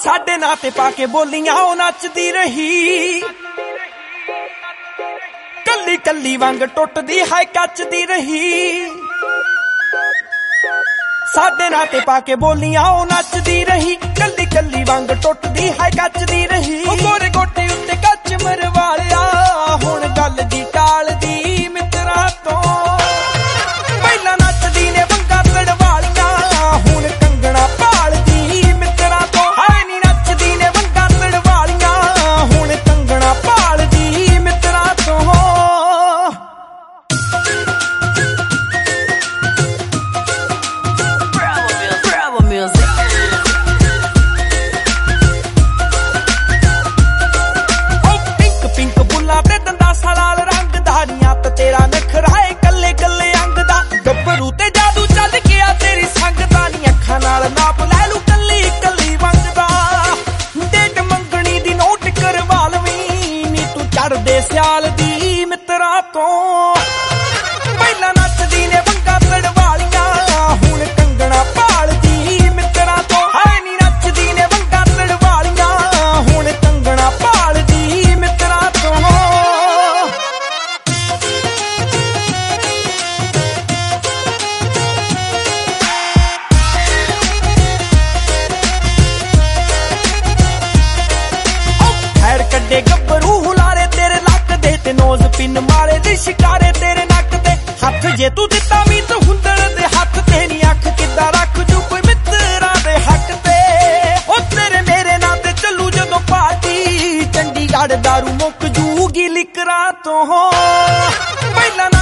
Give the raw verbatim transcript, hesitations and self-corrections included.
साडे नां ते पाके बोलियां ओ नचदी रही कल्ली कल्ली वांग टुटदी है कचदी रही साडे नां ते पाके बोलियां ओ नचदी रही कल्ली कल्ली वांग टुटदी है कचदी रही गोरे गोटे उत्ते कच मरवालिया हुण गल दी टाल दी मित्रा तो पहला नचदी ने वंगा तड़वालिया हुण कंगना भाल दी मित्रा तो हाय नी नचदी ने वंगा तड़वालिया हुण कंगना भाल दी मित्रा तो तेरा नखराए कल्ले कल्ले अंग दा गब्बरू ते जादू चल गया तेरी संग दा नी अखां नाल नाप लै लू कल्ली कल्ली वंग दा डेट मंगणी दी नोट करवा लवीं नी तू चढ़दे सियाल दी मित्रा तो पहला नचदी ने वंगा तड़वालियां हुण कंगना भाल दी मित्रा तो हाय नी नचदी ने वंगा तड़वालियां हुण कंगना भाल दी मित्रा तो कड्डे गब्बरू हुलारे तेरे लक दे ते नोज पिन मारे दी शिकारे तेरे नक ते हथ जे तू दिता मीत हुंदड़ दे हथ ते नी अख किद्दां रख जू कोई मित्रा दे हक ते ओ तेरे मेरे नां ते चलू जदों पार्टी चंडीगढ़ दारू मुक जूगी लिकरा तो पहला